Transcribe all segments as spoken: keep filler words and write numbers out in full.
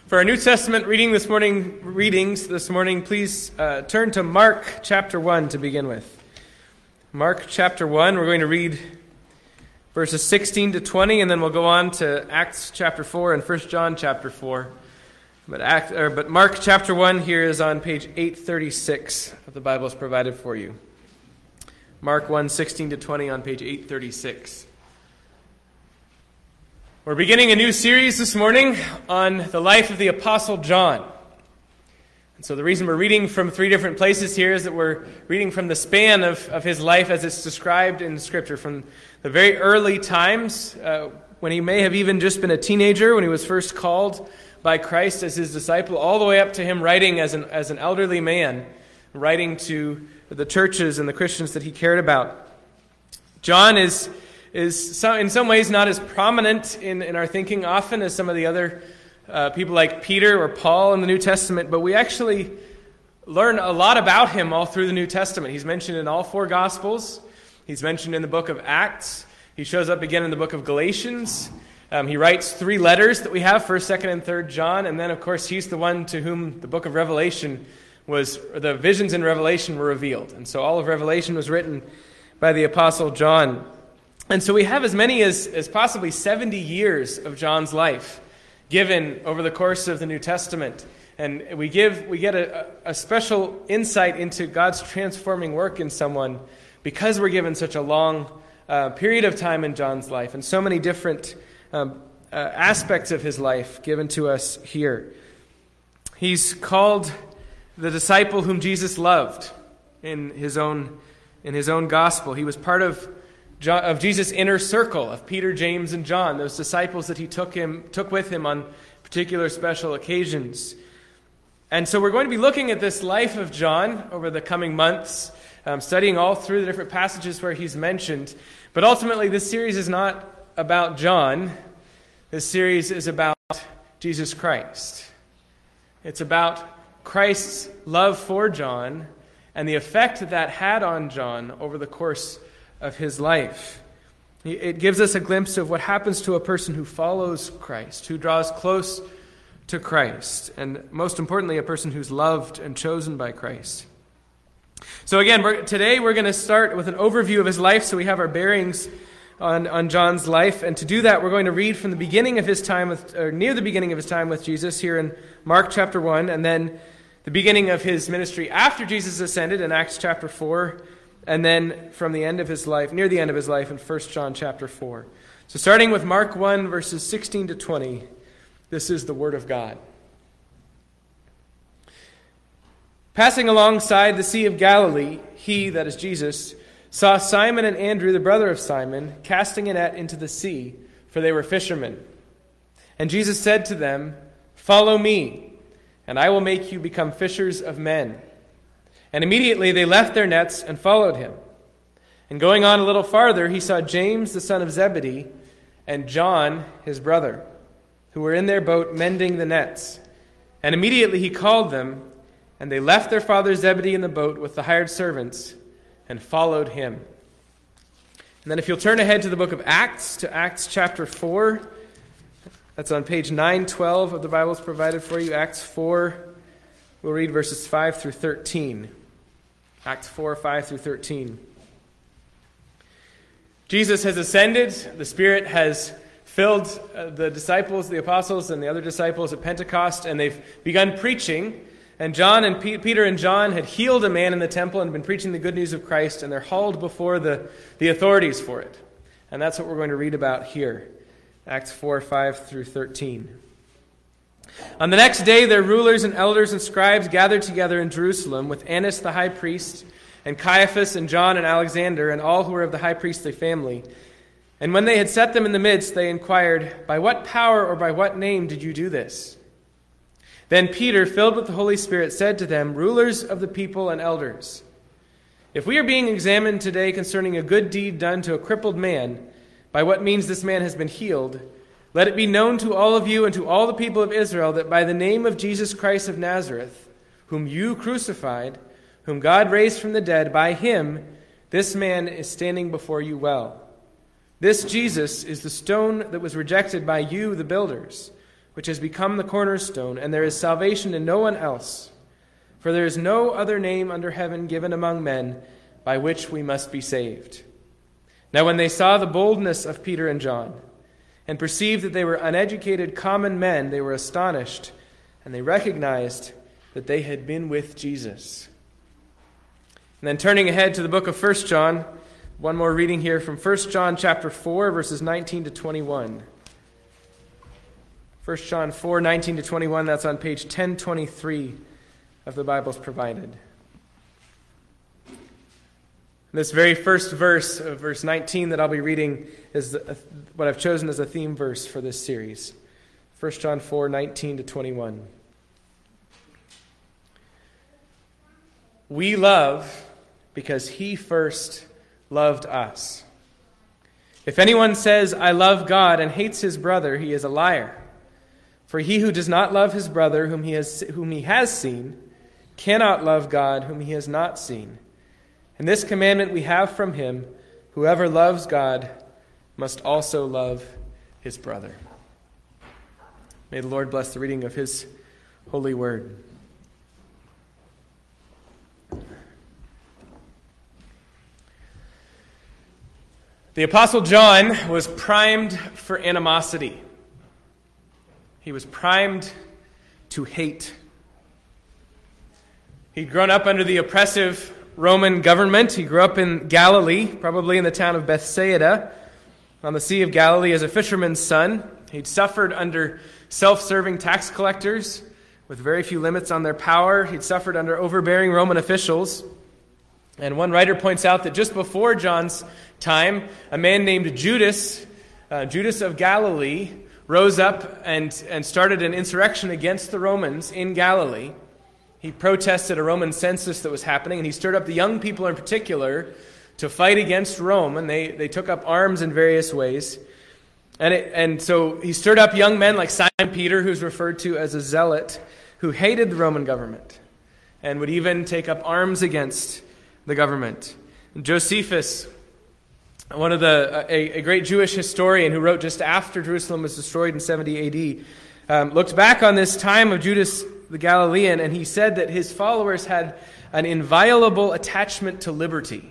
For our New Testament reading this morning, readings this morning, please uh, turn to Mark chapter one to begin with. Mark chapter one, we're going to read verses sixteen to twenty, and then we'll go on to Acts chapter four and First John chapter four. But, Act, or, but Mark chapter one here is on page eight thirty-six of the Bibles provided for you. Mark one, sixteen to twenty on page eight thirty-six. We're beginning a new series this morning on the life of the Apostle John. And so the reason we're reading from three different places here is that we're reading from the span of, of his life as it's described in Scripture, from the very early times, uh, when he may have even just been a teenager, when he was first called by Christ as his disciple, all the way up to him writing as an, as an elderly man, writing to the churches and the Christians that he cared about. John is... is some, in some ways not as prominent in, in our thinking often as some of the other uh, people like Peter or Paul in the New Testament, but we actually learn a lot about him all through the New Testament. He's mentioned in all four Gospels. He's mentioned in the book of Acts. He shows up again in the book of Galatians. Um, he writes three letters that we have, first, second, and third John, and then, of course, he's the one to whom the book of Revelation was, or the visions in Revelation were revealed. And so all of Revelation was written by the Apostle John. And so we have as many as, as possibly seventy years of John's life given over the course of the New Testament. And we give we get a, a special insight into God's transforming work in someone because we're given such a long uh, period of time in John's life and so many different um, uh, aspects of his life given to us here. He's called the disciple whom Jesus loved in his own in his own gospel. He was part of John, of Jesus' inner circle of Peter, James, and John, those disciples that he took him took with him on particular special occasions. And so we're going to be looking at this life of John over the coming months, um, studying all through the different passages where he's mentioned. But ultimately, this series is not about John. This series is about Jesus Christ. It's about Christ's love for John and the effect that that had on John over the course of his life. It gives us a glimpse of what happens to a person who follows Christ, who draws close to Christ, and most importantly, a person who's loved and chosen by Christ. So again, we're, today we're going to start with an overview of his life, so we have our bearings on, on John's life, and to do that, we're going to read from the beginning of his time with, or near the beginning of his time with Jesus here in Mark chapter one, and then the beginning of his ministry after Jesus ascended in Acts chapter four, and then from the end of his life, near the end of his life in First John chapter four. So starting with Mark one, verses sixteen to twenty, this is the Word of God. Passing alongside the Sea of Galilee, he, that is Jesus, saw Simon and Andrew, the brother of Simon, casting a net into the sea, for they were fishermen. And Jesus said to them, "Follow me, and I will make you become fishers of men." And immediately they left their nets and followed him. And going on a little farther, he saw James the son of Zebedee and John his brother, who were in their boat mending the nets. And immediately he called them, and they left their father Zebedee in the boat with the hired servants and followed him. And then if you'll turn ahead to the book of Acts, to Acts chapter four, that's on page nine twelve of the Bibles provided for you, Acts four. We'll read verses five through thirteen. Acts four, five through thirteen. Jesus has ascended. The Spirit has filled uh, the disciples, the apostles, and the other disciples at Pentecost, and they've begun preaching. And John and P- Peter and John had healed a man in the temple and been preaching the good news of Christ, and they're hauled before the, the authorities for it. And that's what we're going to read about here. Acts four, five through thirteen. On the next day, their rulers and elders and scribes gathered together in Jerusalem with Annas the high priest, and Caiaphas and John and Alexander, and all who were of the high priestly family. And when they had set them in the midst, they inquired, "By what power or by what name did you do this?" Then Peter, filled with the Holy Spirit, said to them, "Rulers of the people and elders, if we are being examined today concerning a good deed done to a crippled man, by what means this man has been healed, let it be known to all of you and to all the people of Israel that by the name of Jesus Christ of Nazareth, whom you crucified, whom God raised from the dead, by him this man is standing before you well. This Jesus is the stone that was rejected by you, the builders, which has become the cornerstone, and there is salvation in no one else. For there is no other name under heaven given among men by which we must be saved." Now when they saw the boldness of Peter and John, and perceived that they were uneducated common men, they were astonished, and they recognized that they had been with Jesus. And then turning ahead to the book of First John, one more reading here from First John chapter four, verses nineteen to twenty-one. First John four, nineteen to twenty-one, that's on page ten twenty-three of the Bibles provided. This very first verse, of verse nineteen that I'll be reading, is the, what I've chosen as a theme verse for this series. First John four, nineteen to twenty-one. "We love because he first loved us. If anyone says, 'I love God,' and hates his brother, he is a liar. For he who does not love his brother whom he has whom he has seen cannot love God whom he has not seen. And this commandment we have from him, whoever loves God must also love his brother." May the Lord bless the reading of his holy word. The Apostle John was primed for animosity. He was primed to hate. He'd grown up under the oppressive Roman government. He grew up in Galilee, probably in the town of Bethsaida, on the Sea of Galilee as a fisherman's son. He'd suffered under self-serving tax collectors with very few limits on their power. He'd suffered under overbearing Roman officials. And one writer points out that just before John's time, a man named Judas, uh, Judas of Galilee, rose up and, and started an insurrection against the Romans in Galilee. He protested a Roman census that was happening, and he stirred up the young people in particular to fight against Rome, and they, they took up arms in various ways. And, it, and so he stirred up young men like Simon Peter, who's referred to as a zealot, who hated the Roman government and would even take up arms against the government. And Josephus, one of the a, a great Jewish historian who wrote just after Jerusalem was destroyed in seventy A D, um, looked back on this time of Judas the Galilean, and he said that his followers had an inviolable attachment to liberty.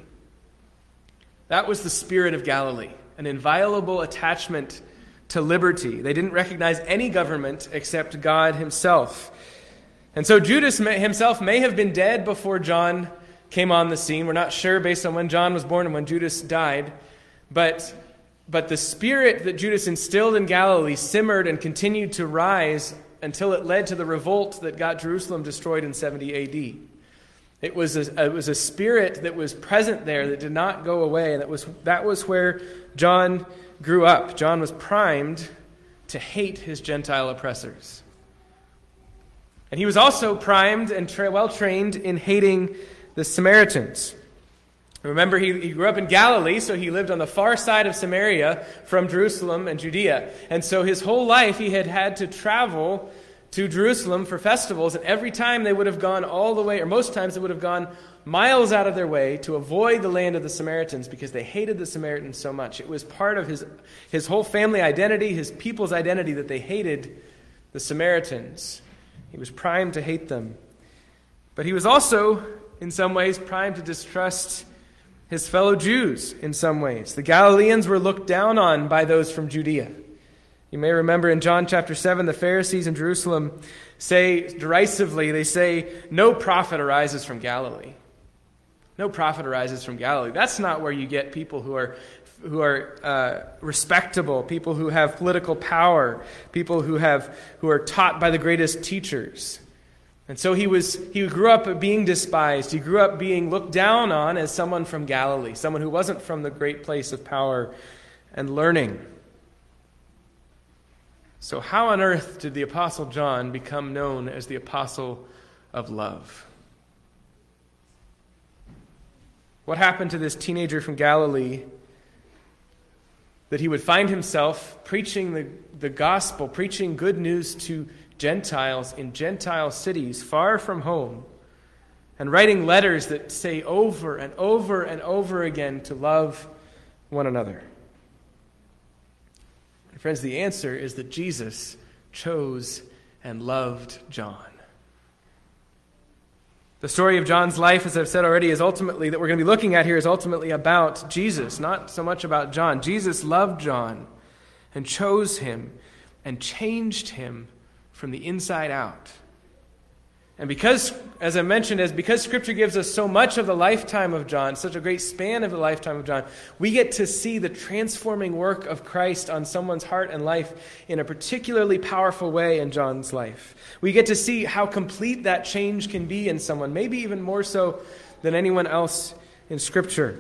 That was the spirit of Galilee, an inviolable attachment to liberty. They didn't recognize any government except God himself. And so Judas may, himself may have been dead before John came on the scene. We're not sure based on when John was born and when Judas died. But, but the spirit that Judas instilled in Galilee simmered and continued to rise until it led to the revolt that got Jerusalem destroyed in seventy A D. It was a, it was a spirit that was present there that did not go away. And that was, that was where John grew up. John was primed to hate his Gentile oppressors. And he was also primed and tra- well-trained in hating the Samaritans. Remember, he, he grew up in Galilee, so he lived on the far side of Samaria from Jerusalem and Judea. And so his whole life he had had to travel to Jerusalem for festivals, and every time they would have gone all the way, or most times they would have gone miles out of their way to avoid the land of the Samaritans because they hated the Samaritans so much. It was part of his, his whole family identity, his people's identity, that they hated the Samaritans. He was primed to hate them. But he was also, in some ways, primed to distrust his fellow Jews in some ways. The Galileans were looked down on by those from Judea. You may remember in John chapter seven, the Pharisees in Jerusalem say derisively, they say, "No prophet arises from Galilee." No prophet arises from Galilee. That's not where you get people who are who are uh, respectable, people who have political power, people who have who are taught by the greatest teachers. And so he was he grew up being despised. He grew up being looked down on as someone from Galilee, someone who wasn't from the great place of power and learning. So how on earth did the Apostle John become known as the Apostle of Love? What happened to this teenager from Galilee that he would find himself preaching the, the gospel, preaching good news to Gentiles in Gentile cities far from home, and writing letters that say over and over and over again to love one another? And friends, the answer is that Jesus chose and loved John. The story of John's life, as I've said already, is ultimately, that we're going to be looking at here, is ultimately about Jesus, not so much about John. Jesus loved John and chose him and changed him from the inside out. And because, as I mentioned, as because Scripture gives us so much of the lifetime of John, such a great span of the lifetime of John, we get to see the transforming work of Christ on someone's heart and life in a particularly powerful way in John's life. We get to see how complete that change can be in someone, maybe even more so than anyone else in Scripture.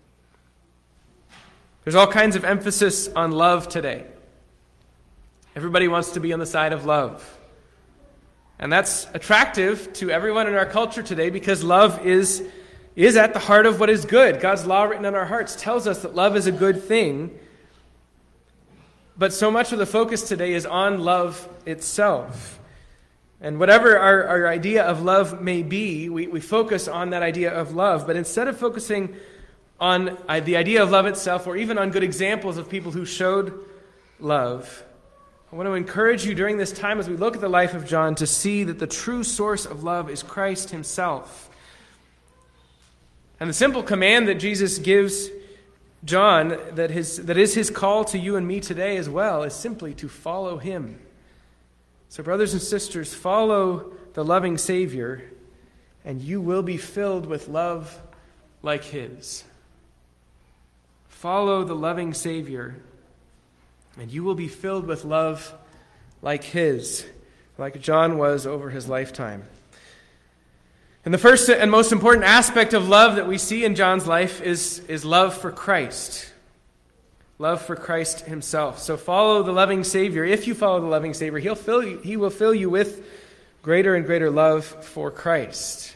There's all kinds of emphasis on love today. Everybody wants to be on the side of love. And that's attractive to everyone in our culture today because love is, is at the heart of what is good. God's law written on our hearts tells us that love is a good thing. But so much of the focus today is on love itself. And whatever our, our idea of love may be, we, we focus on that idea of love. But instead of focusing on uh, the idea of love itself, or even on good examples of people who showed love, I want to encourage you during this time as we look at the life of John to see that the true source of love is Christ himself. And the simple command that Jesus gives John, that, his, that is his call to you and me today as well, is simply to follow him. So brothers and sisters, follow the loving Savior, and you will be filled with love like his. Follow the loving Savior, and you will be filled with love like his, like John was over his lifetime. And the first and most important aspect of love that we see in John's life is, is love for Christ. Love for Christ himself. So follow the loving Savior. If you follow the loving Savior, he'll fill you, he will fill you with greater and greater love for Christ.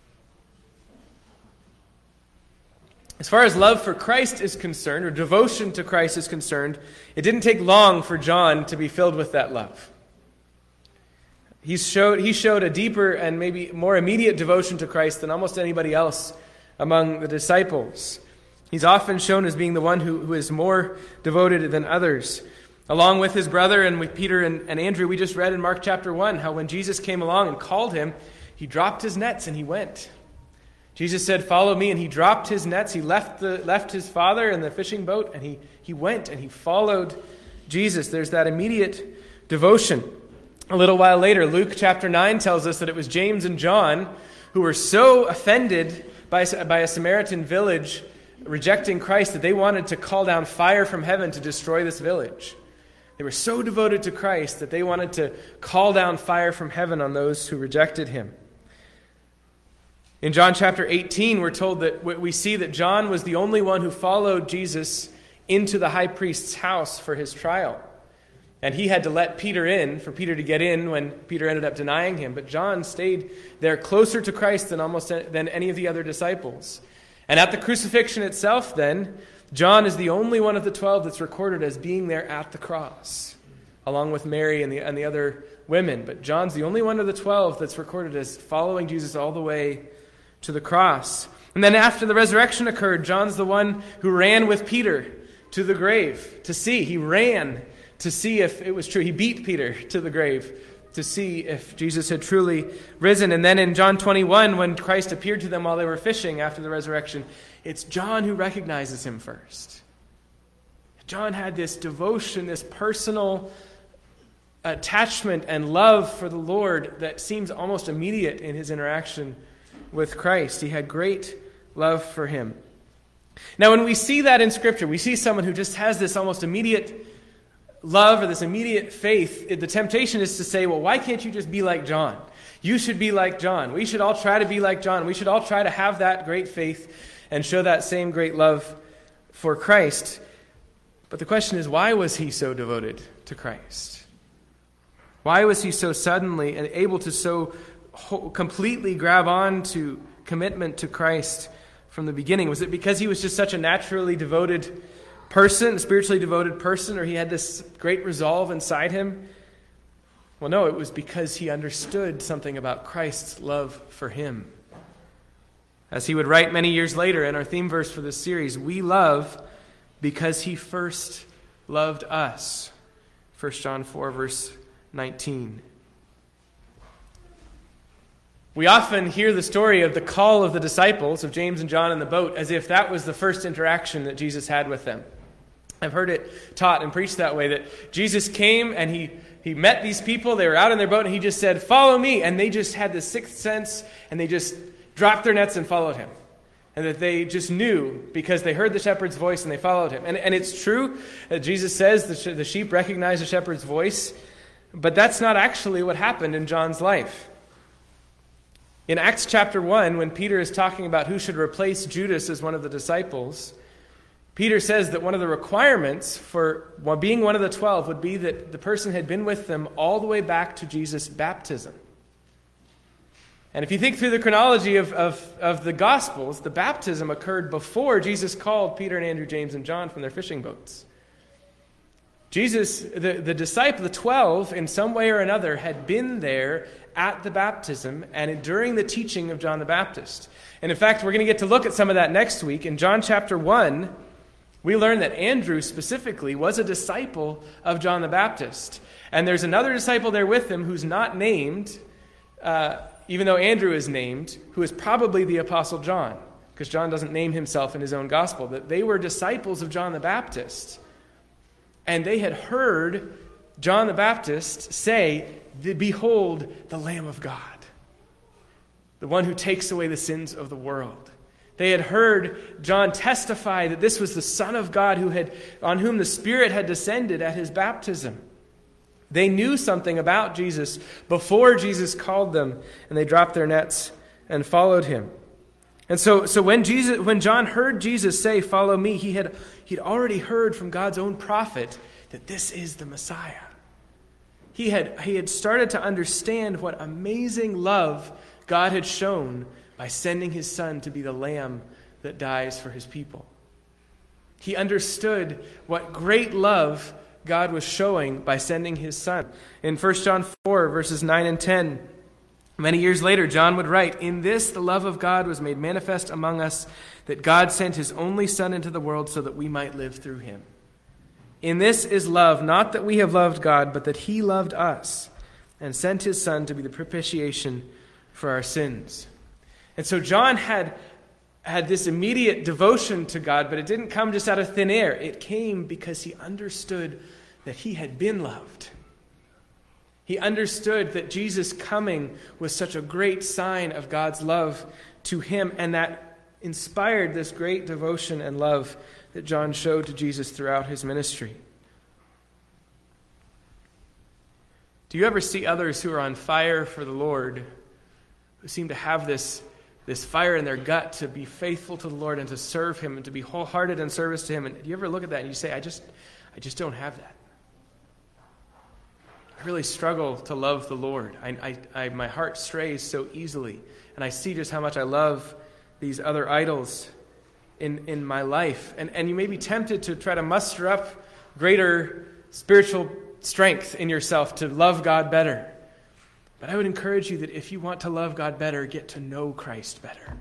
As far as love for Christ is concerned, or devotion to Christ is concerned, it didn't take long for John to be filled with that love. He showed, he showed a deeper and maybe more immediate devotion to Christ than almost anybody else among the disciples. He's often shown as being the one who, who is more devoted than others. Along with his brother and with Peter and, and Andrew, we just read in Mark chapter one how when Jesus came along and called him, he dropped his nets and he went. Jesus said, "Follow me," and he dropped his nets. He left the left his father in the fishing boat, and he, he went and he followed Jesus. There's that immediate devotion. A little while later, Luke chapter nine tells us that it was James and John who were so offended by, by a Samaritan village rejecting Christ that they wanted to call down fire from heaven to destroy this village. They were so devoted to Christ that they wanted to call down fire from heaven on those who rejected him. In John chapter eighteen, we're told that we see that John was the only one who followed Jesus into the high priest's house for his trial. And he had to let Peter in, for Peter to get in when Peter ended up denying him. But John stayed there closer to Christ than almost than any of the other disciples. And at the crucifixion itself, then, John is the only one of the twelve that's recorded as being there at the cross, along with Mary and the, and the other women. But John's the only one of the twelve that's recorded as following Jesus all the way to the cross. And then after the resurrection occurred, John's the one who ran with Peter to the grave to see. He ran to see if it was true. He beat Peter to the grave to see if Jesus had truly risen. And then in John twenty-one, when Christ appeared to them while they were fishing after the resurrection, it's John who recognizes him first. John had this devotion, this personal attachment and love for the Lord that seems almost immediate in his interaction with Christ. He had great love for him. Now, when we see that in Scripture, we see someone who just has this almost immediate love or this immediate faith. The temptation is to say, well, why can't you just be like John? You should be like John. We should all try to be like John. We should all try to have that great faith and show that same great love for Christ. But the question is, why was he so devoted to Christ? Why was he so suddenly and able to so completely grab on to commitment to Christ from the beginning? Was it because he was just such a naturally devoted person, a spiritually devoted person, or he had this great resolve inside him? Well, no, it was because he understood something about Christ's love for him. As he would write many years later in our theme verse for this series, we love because he first loved us. First John four, verse nineteen. We often hear the story of the call of the disciples, of James and John in the boat, as if that was the first interaction that Jesus had with them. I've heard it taught and preached that way, that Jesus came and he, he met these people, they were out in their boat, and he just said, "Follow me," and they just had this sixth sense, and they just dropped their nets and followed him. And that they just knew because they heard the shepherd's voice and they followed him. And, and it's true that Jesus says the, sh- the sheep recognize the shepherd's voice, but that's not actually what happened in John's life. In Acts chapter one, when Peter is talking about who should replace Judas as one of the disciples, Peter says that one of the requirements for being one of the twelve would be that the person had been with them all the way back to Jesus' baptism. And if you think through the chronology of, of, of the Gospels, the baptism occurred before Jesus called Peter and Andrew, James, and John from their fishing boats. Jesus, the, the disciple, the twelve, in some way or another, had been there at the baptism and during the teaching of John the Baptist. And in fact, we're going to get to look at some of that next week. In John chapter one, we learn that Andrew specifically was a disciple of John the Baptist. And there's another disciple there with him who's not named, uh, even though Andrew is named, who is probably the Apostle John, because John doesn't name himself in his own gospel. That they were disciples of John the Baptist. And they had heard John the Baptist say, "Behold, the Lamb of God, the one who takes away the sins of the world." They had heard John testify that this was the Son of God who had, on whom the Spirit had descended at his baptism. They knew something about Jesus before Jesus called them, and they dropped their nets and followed him. And so, so when Jesus, when John heard Jesus say, "Follow me," he had he'd already heard from God's own prophet that this is the Messiah. He had, he had started to understand what amazing love God had shown by sending his Son to be the Lamb that dies for his people. He understood what great love God was showing by sending his Son. In First John four, verses nine and ten, many years later, John would write, "In this the love of God was made manifest among us, that God sent his only Son into the world so that we might live through him. In this is love, not that we have loved God, but that he loved us and sent his Son to be the propitiation for our sins." And so John had, had this immediate devotion to God, but it didn't come just out of thin air. It came because he understood that he had been loved. He understood that Jesus' coming was such a great sign of God's love to him, and that inspired this great devotion and love that John showed to Jesus throughout his ministry. Do you ever see others who are on fire for the Lord, who seem to have this, this fire in their gut to be faithful to the Lord and to serve him and to be wholehearted in service to him? And do you ever look at that and you say, I just, I just don't have that. I really struggle to love the Lord. I, I, I, my heart strays so easily. And I see just how much I love these other idols in, in my life. And, and you may be tempted to try to muster up greater spiritual strength in yourself to love God better. But I would encourage you that if you want to love God better, get to know Christ better.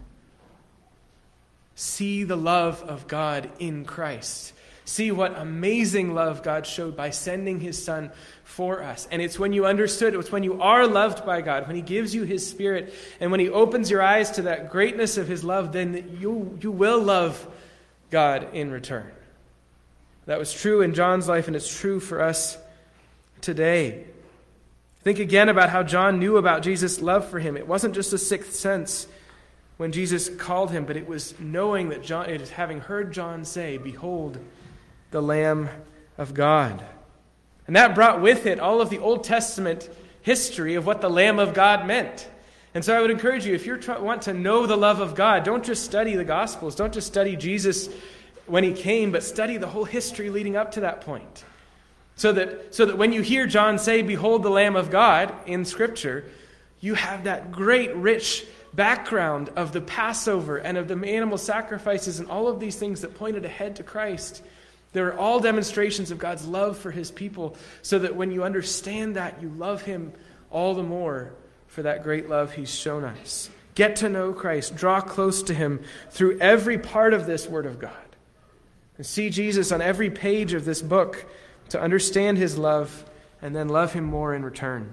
See the love of God in Christ. See what amazing love God showed by sending his Son for us. And it's when you understood, it's when you are loved by God, when he gives you his Spirit, and when he opens your eyes to that greatness of his love, then you, you will love God in return. That was true in John's life, and it's true for us today. Think again about how John knew about Jesus' love for him. It wasn't just a sixth sense when Jesus called him, but it was knowing that John, it is having heard John say, "Behold, the Lamb of God." And that brought with it all of the Old Testament history of what the Lamb of God meant. And so I would encourage you, if you want to know the love of God, don't just study the Gospels, don't just study Jesus when he came, but study the whole history leading up to that point. So that, so that when you hear John say, "Behold the Lamb of God" in Scripture, you have that great, rich background of the Passover and of the animal sacrifices and all of these things that pointed ahead to Christ. They're all demonstrations of God's love for his people, so that when you understand that, you love him all the more for that great love he's shown us. Get to know Christ. Draw close to him through every part of this Word of God. And see Jesus on every page of this book to understand his love and then love him more in return.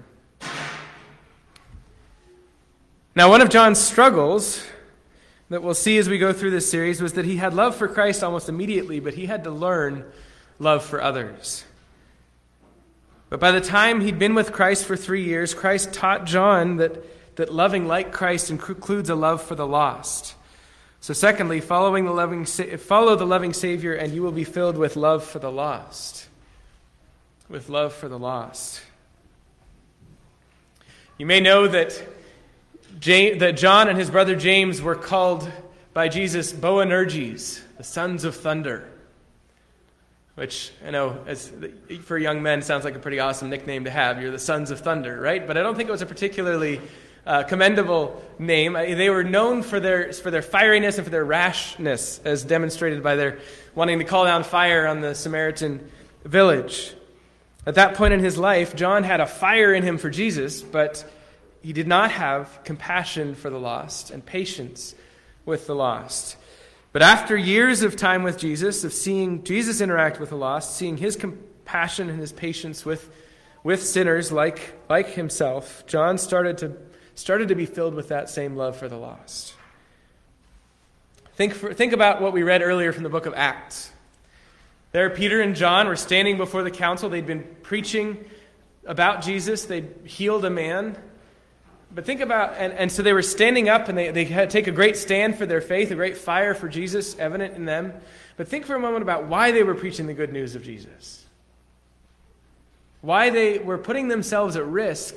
Now, one of John's struggles that we'll see as we go through this series was that he had love for Christ almost immediately, but he had to learn love for others. But by the time he'd been with Christ for three years, Christ taught John that, that loving like Christ includes a love for the lost. So secondly, following the loving, follow the loving Savior, and you will be filled with love for the lost. With love for the lost. You may know that, James, that John and his brother James were called by Jesus Boanerges, the sons of thunder. Which, I know, as for young men, sounds like a pretty awesome nickname to have. You're the sons of thunder, right? But I don't think it was a particularly uh, commendable name. They were known for their for their fieriness and for their rashness, as demonstrated by their wanting to call down fire on the Samaritan village. At that point in his life, John had a fire in him for Jesus, but he did not have compassion for the lost and patience with the lost. But after years of time with Jesus, of seeing Jesus interact with the lost, seeing his compassion and his patience with, with sinners like, like himself, John started to, started to be filled with that same love for the lost. Think, for, think about what we read earlier from the book of Acts. There, Peter and John were standing before the council. They'd been preaching about Jesus. They'd healed a man. But think about, and, and so they were standing up, and they, they had take a great stand for their faith, a great fire for Jesus evident in them. But think for a moment about why they were preaching the good news of Jesus. Why they were putting themselves at risk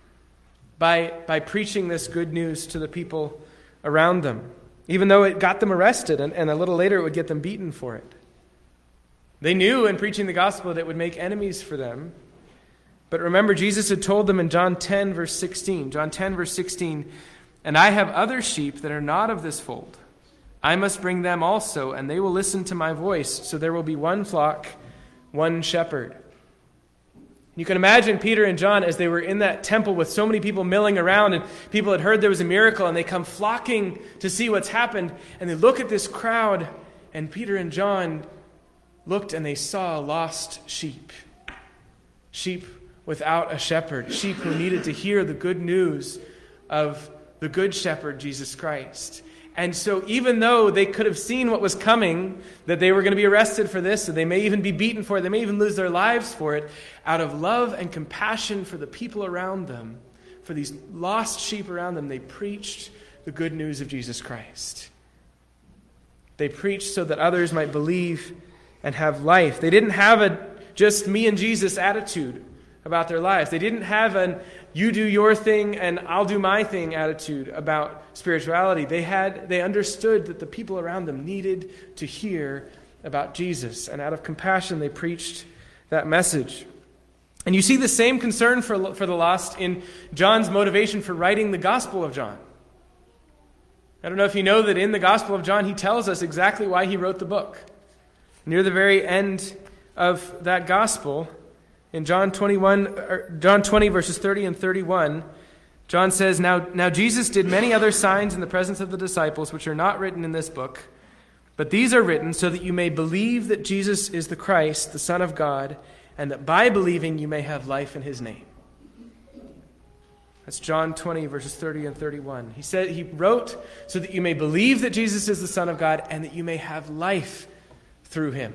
by, by preaching this good news to the people around them, even though it got them arrested, and, and a little later it would get them beaten for it. They knew in preaching the gospel that it would make enemies for them. But remember, Jesus had told them in John ten, verse sixteen, John ten, verse sixteen, "And I have other sheep that are not of this fold. I must bring them also, and they will listen to my voice. So there will be one flock, one shepherd." You can imagine Peter and John as they were in that temple with so many people milling around, and people had heard there was a miracle, and they come flocking to see what's happened, and they look at this crowd, and Peter and John looked and they saw lost sheep. Sheep without a shepherd. Sheep who needed to hear the good news of the good shepherd, Jesus Christ. And so even though they could have seen what was coming, that they were going to be arrested for this, and they may even be beaten for it, they may even lose their lives for it, out of love and compassion for the people around them, for these lost sheep around them, they preached the good news of Jesus Christ. They preached so that others might believe and have life. They didn't have a just me and Jesus attitude about their lives. They didn't have an you do your thing and I'll do my thing attitude about spirituality. They had they understood that the people around them needed to hear about Jesus, and out of compassion they preached that message. And you see the same concern for, for the lost in John's motivation for writing the Gospel of John. I don't know if you know that in the Gospel of John he tells us exactly why he wrote the book. Near the very end of that Gospel, in John twenty-one, or John twenty, verses thirty and thirty-one, John says, now, now Jesus did many other signs in the presence of the disciples, which are not written in this book, but these are written so that you may believe that Jesus is the Christ, the Son of God, and that by believing you may have life in his name." That's John twenty, verses thirty and thirty-one. He said he wrote so that you may believe that Jesus is the Son of God and that you may have life through him.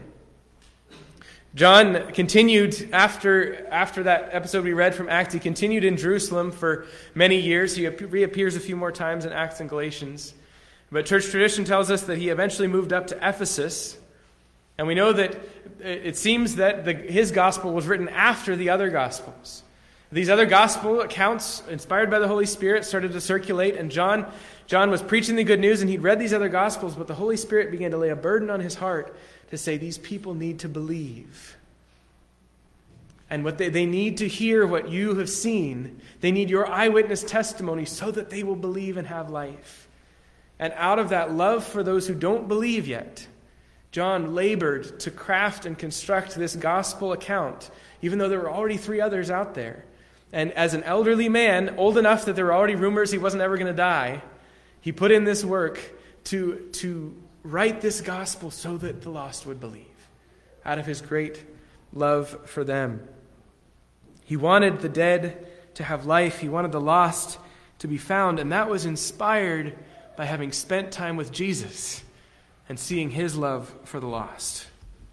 John continued after, after that episode we read from Acts. He continued in Jerusalem for many years. He reappears a few more times in Acts and Galatians. But church tradition tells us that he eventually moved up to Ephesus. And we know that it seems that the, his gospel was written after the other gospels. These other gospel accounts, inspired by the Holy Spirit, started to circulate. And John, John was preaching the good news, and he'd read these other gospels, but the Holy Spirit began to lay a burden on his heart to say these people need to believe. And what they, they need to hear what you have seen. They need your eyewitness testimony so that they will believe and have life. And out of that love for those who don't believe yet, John labored to craft and construct this gospel account, even though there were already three others out there. And as an elderly man, old enough that there were already rumors he wasn't ever going to die, he put in this work to, to write this gospel so that the lost would believe, out of his great love for them. He wanted the dead to have life. He wanted the lost to be found, and that was inspired by having spent time with Jesus and seeing his love for the lost.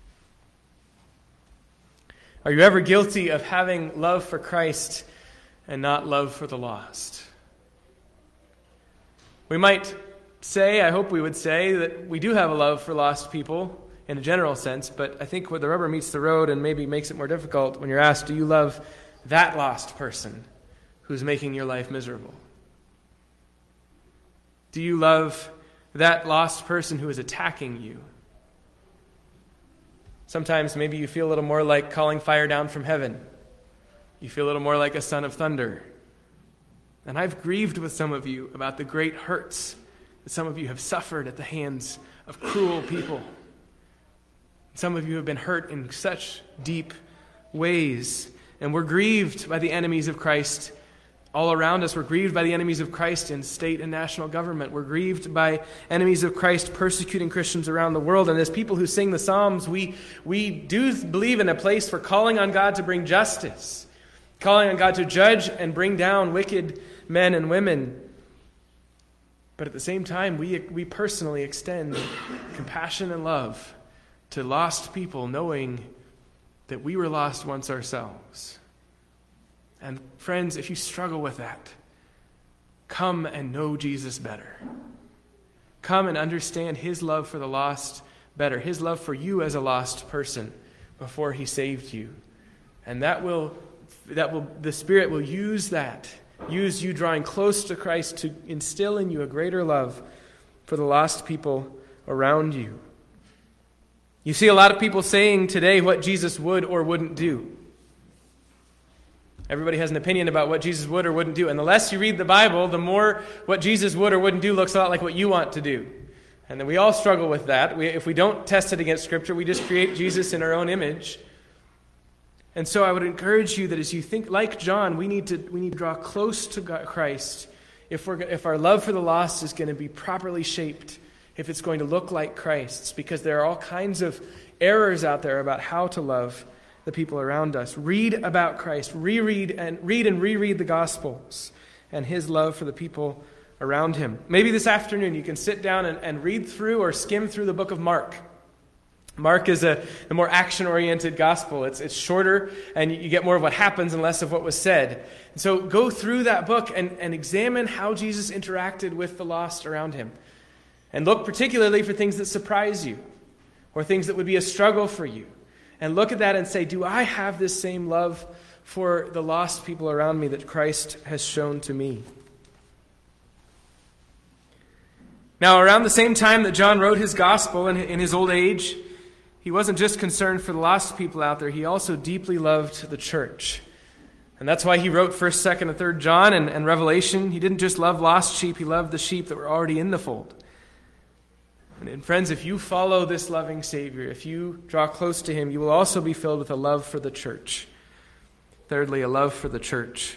Are you ever guilty of having love for Christ and not love for the lost? We might say, I hope we would say, that we do have a love for lost people in a general sense, but I think where the rubber meets the road and maybe makes it more difficult when you're asked, do you love that lost person who's making your life miserable? Do you love that lost person who is attacking you? Sometimes maybe you feel a little more like calling fire down from heaven. You feel a little more like a son of thunder. And I've grieved with some of you about the great hurts that some of you have suffered at the hands of cruel people. Some of you have been hurt in such deep ways. And we're grieved by the enemies of Christ all around us. We're grieved by the enemies of Christ in state and national government. We're grieved by enemies of Christ persecuting Christians around the world. And as people who sing the Psalms, we, we do believe in a place for calling on God to bring justice, calling on God to judge and bring down wicked men and women. But at the same time, we, we personally extend compassion and love to lost people, knowing that we were lost once ourselves. And friends, if you struggle with that, come and know Jesus better. Come and understand his love for the lost better, his love for you as a lost person before he saved you. And that will, that will, the Spirit will use that, use you drawing close to Christ to instill in you a greater love for the lost people around you. You see a lot of people saying today what Jesus would or wouldn't do. Everybody has an opinion about what Jesus would or wouldn't do. And the less you read the Bible, the more what Jesus would or wouldn't do looks a lot like what you want to do. And then we all struggle with that. We, if we don't test it against Scripture, we just create Jesus in our own image. And so I would encourage you that as you think like John, we need to we need to draw close to God, Christ if we're if our love for the lost is going to be properly shaped, if it's going to look like Christ's, because there are all kinds of errors out there about how to love the people around us. Read about Christ. Reread and read and reread the Gospels and his love for the people around him. Maybe this afternoon you can sit down and, and read through or skim through the book of Mark. Mark is a, a more action-oriented gospel. It's, it's shorter, and you get more of what happens and less of what was said. And so go through that book and, and examine how Jesus interacted with the lost around him. And look particularly for things that surprise you or things that would be a struggle for you. And look at that and say, do I have this same love for the lost people around me that Christ has shown to me? Now, around the same time that John wrote his gospel in, in his old age, he wasn't just concerned for the lost people out there. He also deeply loved the church. And that's why he wrote first, second, and third John and, and Revelation. He didn't just love lost sheep. He loved the sheep that were already in the fold. And friends, if you follow this loving Savior, if you draw close to him, you will also be filled with a love for the church. Thirdly, a love for the church.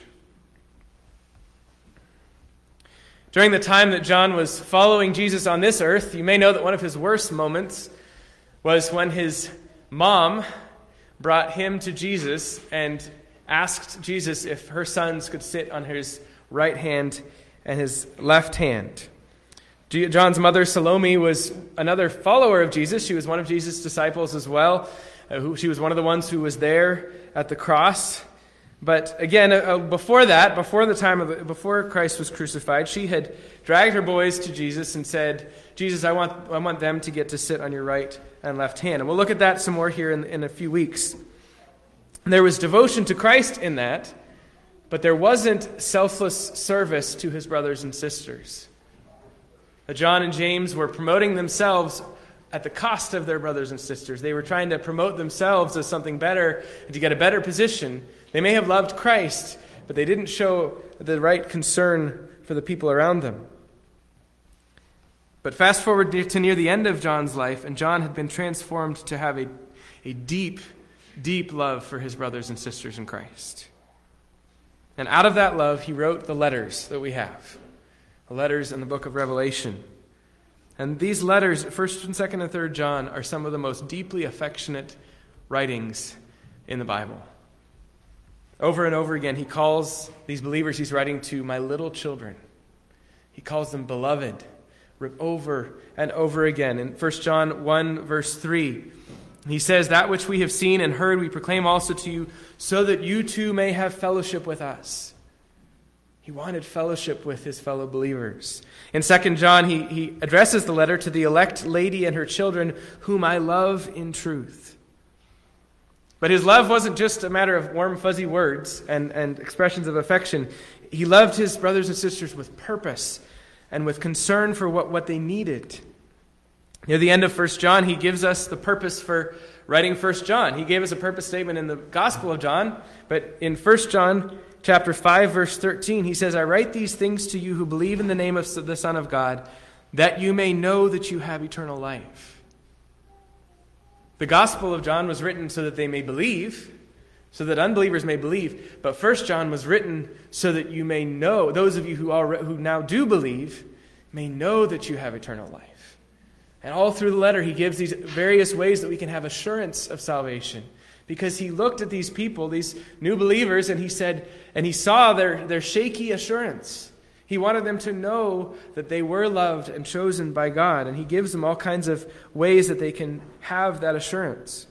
During the time that John was following Jesus on this earth, you may know that one of his worst moments was when his mom brought him to Jesus and asked Jesus if her sons could sit on his right hand and his left hand. John's mother, Salome, was another follower of Jesus. She was one of Jesus' disciples as well. Uh, who, she was one of the ones who was there at the cross. But again, uh, before that, before the time of the, before Christ was crucified, she had dragged her boys to Jesus and said, "Jesus, I want I want them to get to sit on your right and left hand." And we'll look at that some more here in, in a few weeks. And there was devotion to Christ in that, but there wasn't selfless service to his brothers and sisters. John and James were promoting themselves at the cost of their brothers and sisters. They were trying to promote themselves as something better and to get a better position. They may have loved Christ, but they didn't show the right concern for the people around them. But fast forward to near the end of John's life, and John had been transformed to have a, a deep, deep love for his brothers and sisters in Christ. And out of that love, he wrote the letters that we have. The letters in the book of Revelation. And these letters, first and second and third John, are some of the most deeply affectionate writings in the Bible. Over and over again, he calls these believers he's writing to my little children. He calls them beloved over and over again. In First John one, verse three, he says, that which we have seen and heard we proclaim also to you, so that you too may have fellowship with us. He wanted fellowship with his fellow believers. In Second John, he, he addresses the letter to the elect lady and her children, whom I love in truth. But his love wasn't just a matter of warm, fuzzy words and, and expressions of affection. He loved his brothers and sisters with purpose and with concern for what, what they needed. Near the end of First John, he gives us the purpose for writing First John. He gave us a purpose statement in the Gospel of John, but in First John chapter five, verse thirteen, he says, I write these things to you who believe in the name of the Son of God, that you may know that you have eternal life. The Gospel of John was written so that they may believe, so that unbelievers may believe. But First John was written so that you may know, those of you who, are, who now do believe, may know that you have eternal life. And all through the letter, he gives these various ways that we can have assurance of salvation. Because he looked at these people, these new believers, and he said, and he saw their, their shaky assurance. He wanted them to know that they were loved and chosen by God, and he gives them all kinds of ways that they can have that assurance.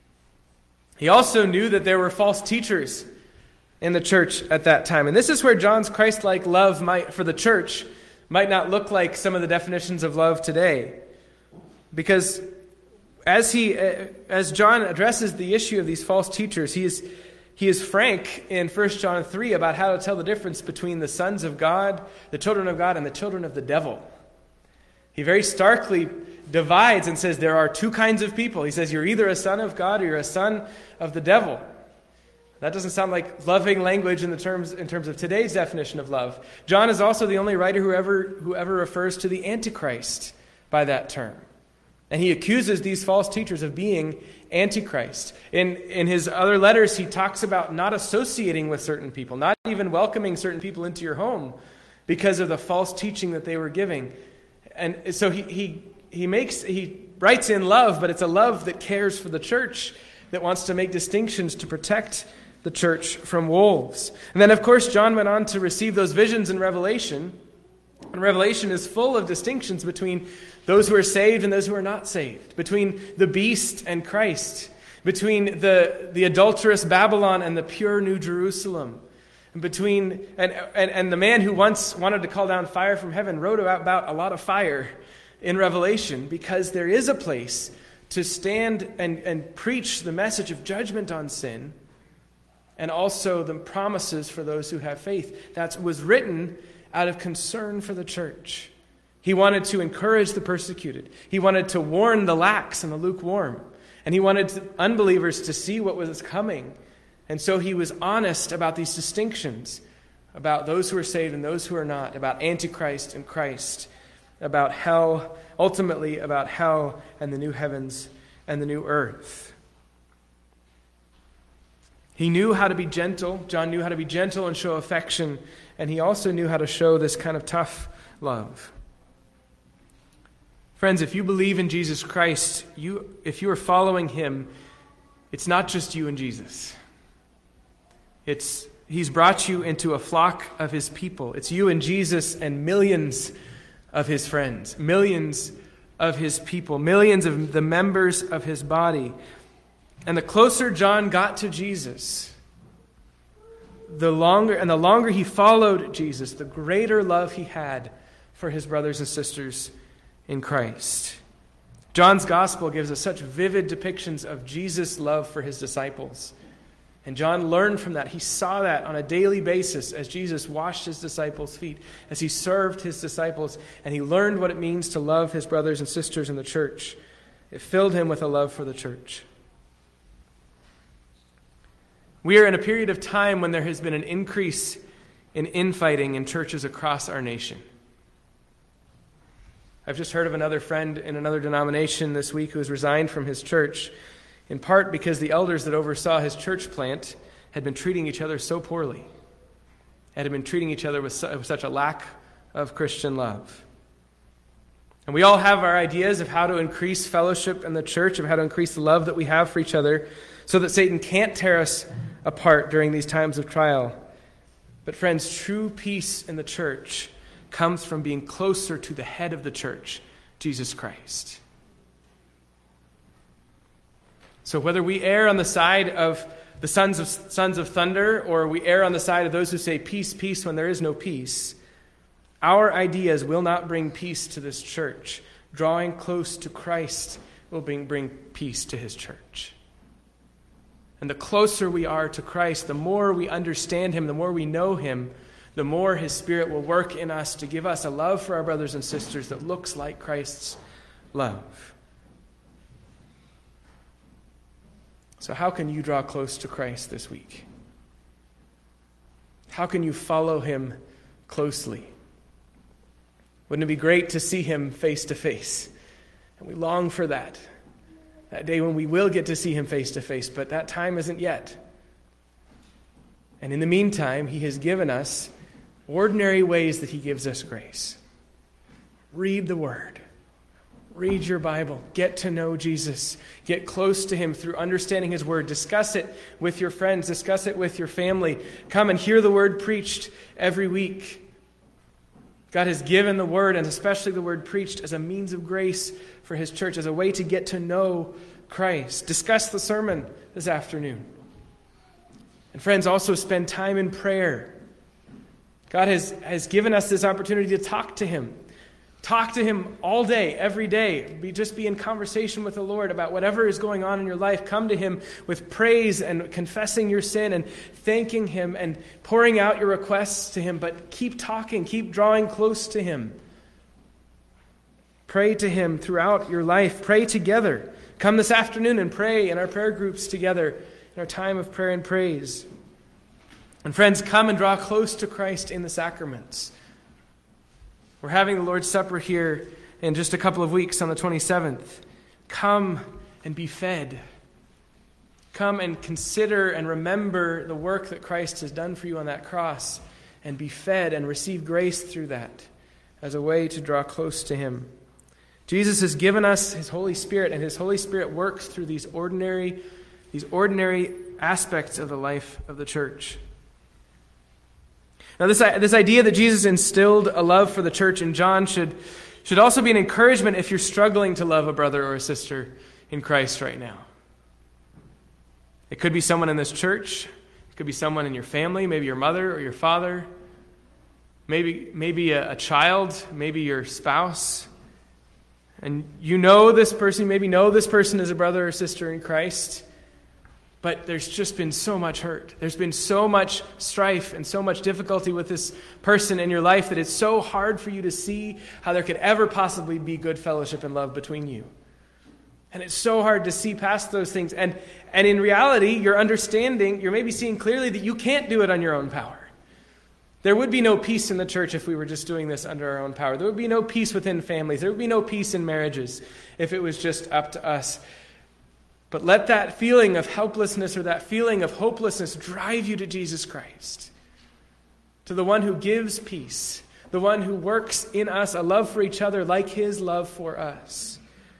He also knew that there were false teachers in the church at that time, and this is where John's Christ-like love might, for the church might not look like some of the definitions of love today. Because as he, as John addresses the issue of these false teachers, he is He is frank in First John three about how to tell the difference between the sons of God, the children of God, and the children of the devil. He very starkly divides and says there are two kinds of people. He says you're either a son of God or you're a son of the devil. That doesn't sound like loving language in the terms in terms of today's definition of love. John is also the only writer who ever, who ever refers to the Antichrist by that term. And he accuses these false teachers of being Antichrist. In, in his other letters, he talks about not associating with certain people, not even welcoming certain people into your home because of the false teaching that they were giving. And so he he he makes he writes in love, but it's a love that cares for the church, that wants to make distinctions to protect the church from wolves. And then, of course, John went on to receive those visions in Revelation. And Revelation is full of distinctions between those who are saved and those who are not saved, between the beast and Christ, between the, the adulterous Babylon and the pure New Jerusalem, and between and, and, and the man who once wanted to call down fire from heaven wrote about, about a lot of fire in Revelation, because there is a place to stand and, and preach the message of judgment on sin, and also the promises for those who have faith. That was written out of concern for the church. He wanted to encourage the persecuted. He wanted to warn the lax and the lukewarm. And he wanted unbelievers to see what was coming. And so he was honest about these distinctions, about those who are saved and those who are not, about Antichrist and Christ, about hell, ultimately about hell and the new heavens and the new earth. He knew how to be gentle. John knew how to be gentle and show affection. And he also knew how to show this kind of tough love. Friends, if you believe in Jesus Christ, you if you are following him, it's not just you and Jesus. It's he's brought you into a flock of his people. It's you and Jesus and millions of his friends, millions of his people, millions of the members of his body. And the closer John got to Jesus, the longer and the longer he followed Jesus, the greater love he had for his brothers and sisters in Christ. John's gospel gives us such vivid depictions of Jesus' love for his disciples. And John learned from that. He saw that on a daily basis as Jesus washed his disciples' feet, as he served his disciples, and he learned what it means to love his brothers and sisters in the church. It filled him with a love for the church. We are in a period of time when there has been an increase in infighting in churches across our nation. I've just heard of another friend in another denomination this week who has resigned from his church, in part because the elders that oversaw his church plant had been treating each other so poorly, and had been treating each other with such a lack of Christian love. And we all have our ideas of how to increase fellowship in the church, of how to increase the love that we have for each other, so that Satan can't tear us apart during these times of trial. But friends, true peace in the church comes from being closer to the head of the church, Jesus Christ. So whether we err on the side of the sons of sons of thunder, or we err on the side of those who say peace, peace when there is no peace, our ideas will not bring peace to this church. Drawing close to Christ will bring, bring peace to his church. And the closer we are to Christ, the more we understand him, the more we know him, the more his Spirit will work in us to give us a love for our brothers and sisters that looks like Christ's love. So how can you draw close to Christ this week? How can you follow him closely? Wouldn't it be great to see him face to face? And we long for that. That day when we will get to see him face to face, but that time isn't yet. And in the meantime, he has given us ordinary ways that he gives us grace. Read the Word. Read your Bible. Get to know Jesus. Get close to him through understanding his Word. Discuss it with your friends. Discuss it with your family. Come and hear the Word preached every week. God has given the Word, and especially the Word preached, as a means of grace for his church, as a way to get to know Christ. Discuss the sermon this afternoon. And friends, also spend time in prayer. God has, has given us this opportunity to talk to him. Talk to him all day, every day. Be, just be in conversation with the Lord about whatever is going on in your life. Come to him with praise and confessing your sin and thanking him and pouring out your requests to him. But keep talking, keep drawing close to him. Pray to him throughout your life. Pray together. Come this afternoon and pray in our prayer groups together in our time of prayer and praise. And friends, come and draw close to Christ in the sacraments. We're having the Lord's Supper here in just a couple of weeks on the twenty-seventh. Come and be fed. Come and consider and remember the work that Christ has done for you on that cross and be fed and receive grace through that as a way to draw close to him. Jesus has given us his Holy Spirit, and his Holy Spirit works through these ordinary, these ordinary aspects of the life of the church. Now, this, this idea that Jesus instilled a love for the church in John should, should also be an encouragement if you're struggling to love a brother or a sister in Christ right now. It could be someone in this church. It could be someone in your family, maybe your mother or your father, maybe, maybe a, a child, maybe your spouse. And you know this person, you maybe know this person is a brother or sister in Christ, but there's just been so much hurt. There's been so much strife and so much difficulty with this person in your life that it's so hard for you to see how there could ever possibly be good fellowship and love between you. And it's so hard to see past those things. And, and in reality, you're understanding, you're maybe seeing clearly that you can't do it on your own power. There would be no peace in the church if we were just doing this under our own power. There would be no peace within families. There would be no peace in marriages if it was just up to us. But let that feeling of helplessness or that feeling of hopelessness drive you to Jesus Christ, to the one who gives peace, the one who works in us a love for each other like his love for us.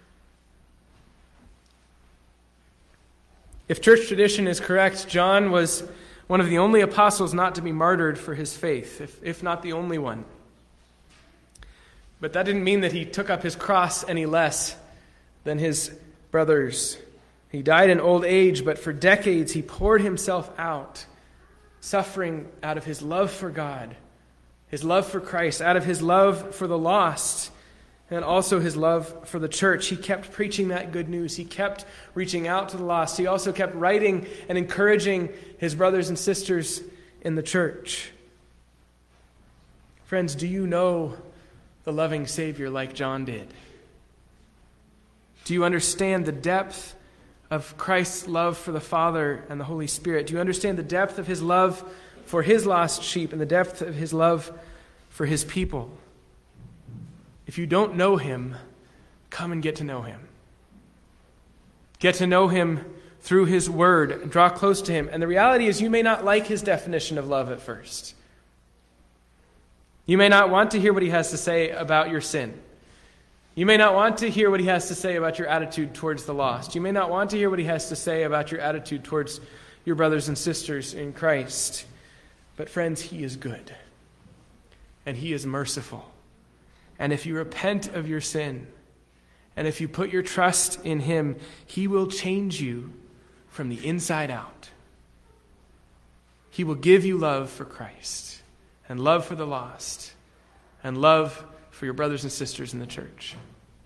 If church tradition is correct, John was one of the only apostles not to be martyred for his faith, if, if not the only one. But that didn't mean that he took up his cross any less than his brothers. He died in old age, but for decades he poured himself out, suffering out of his love for God, his love for Christ, out of his love for the lost, and also his love for the church. He kept preaching that good news. He kept reaching out to the lost. He also kept writing and encouraging his brothers and sisters in the church. Friends, do you know the loving Savior like John did? Do you understand the depth of Christ's love for the Father and the Holy Spirit? Do you understand the depth of his love for his lost sheep and the depth of his love for his people? If you don't know him, come and get to know him. Get to know him through his word and draw close to him. And the reality is you may not like his definition of love at first. You may not want to hear what he has to say about your sin. You may not want to hear what he has to say about your attitude towards the lost. You may not want to hear what he has to say about your attitude towards your brothers and sisters in Christ. But friends, he is good, and he is merciful. And if you repent of your sin, and if you put your trust in him, he will change you from the inside out. He will give you love for Christ, and love for the lost, and love for your brothers and sisters in the church.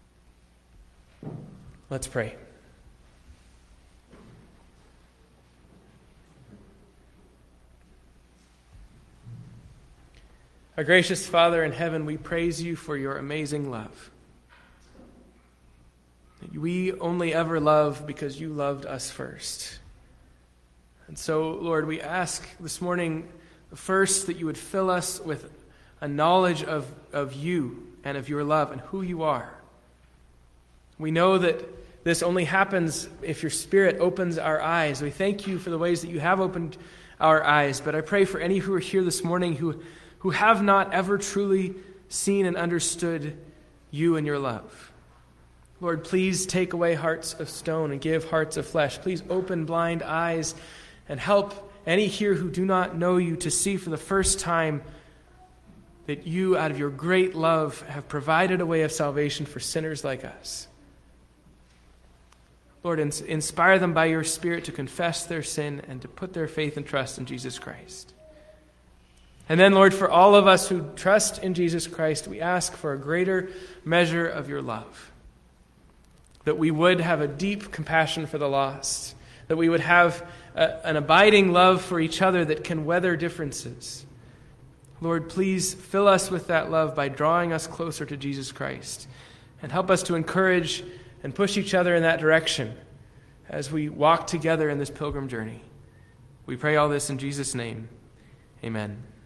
Let's pray. Our gracious Father in heaven, we praise you for your amazing love. We only ever love because you loved us first. And so, Lord, we ask this morning first that you would fill us with a knowledge of, of you and of your love and who you are. We know that this only happens if your Spirit opens our eyes. We thank you for the ways that you have opened our eyes, but I pray for any who are here this morning who, who have not ever truly seen and understood you and your love. Lord, please take away hearts of stone and give hearts of flesh. Please open blind eyes and help any here who do not know you to see for the first time that you, out of your great love, have provided a way of salvation for sinners like us. Lord, ins- inspire them by your Spirit to confess their sin and to put their faith and trust in Jesus Christ. And then, Lord, for all of us who trust in Jesus Christ, we ask for a greater measure of your love, that we would have a deep compassion for the lost, that we would have a, an abiding love for each other that can weather differences. Lord, please fill us with that love by drawing us closer to Jesus Christ, and help us to encourage and push each other in that direction as we walk together in this pilgrim journey. We pray all this in Jesus' name. Amen.